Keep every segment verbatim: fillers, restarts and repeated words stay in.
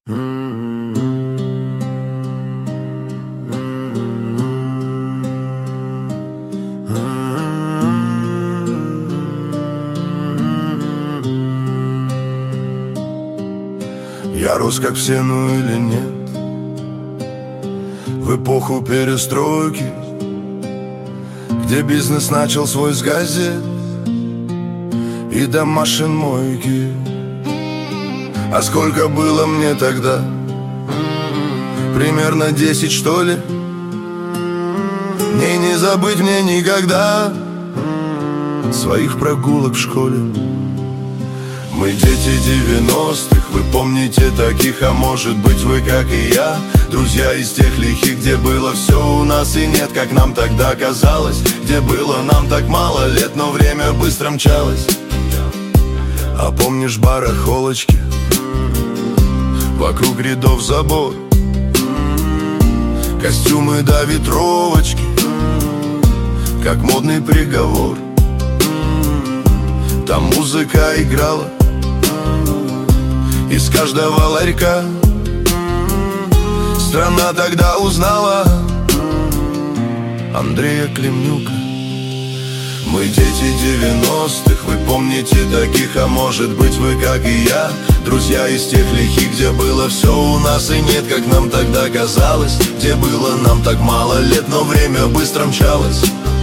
Я рос как все, ну или нет, в эпоху перестройки, где бизнес начал свой с газет и до машин мойки. А сколько было мне тогда? Примерно десять, что ли? Мне не забыть мне никогда своих прогулок в школе. Мы дети девяностых, вы помните таких, а может быть вы, как и я, друзья из тех лихих, где было все у нас и нет, как нам тогда казалось, где было нам так мало лет, но время быстро мчалось. А помнишь барахолочки, вокруг рядов забор, костюмы до ветровочки, как модный приговор. Там музыка играла из каждого ларька. Страна тогда узнала Андрея Климнюка. Мы дети девяностых, вы помните таких, а может быть вы, как и я, друзья из тех лихих, где было все у нас и нет, как нам тогда казалось, где было нам так мало лет, но время быстро мчалось.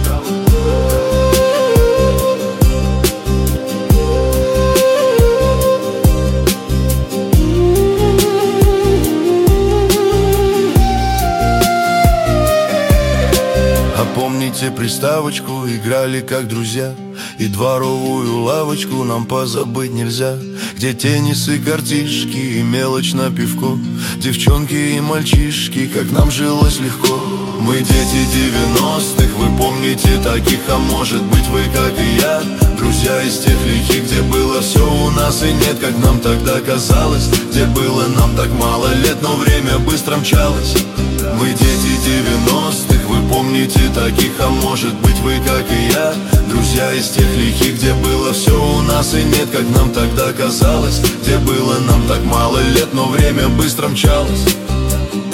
Помните приставочку, играли как друзья, и дворовую лавочку нам позабыть нельзя, где теннисы, картишки и мелочь на пивко, девчонки и мальчишки, как нам жилось легко. Мы дети девяностых, вы помните таких, а может быть вы, как и я, друзья из тех лихих, где было все у нас и нет, как нам тогда казалось, где было нам так мало лет, но время быстро мчалось. Мы дети девяностых, вы помните таких, а может быть вы, как и я, друзья из тех лихих, где было все у нас и нет, как нам тогда казалось, где было нам так мало лет, но время быстро мчалось.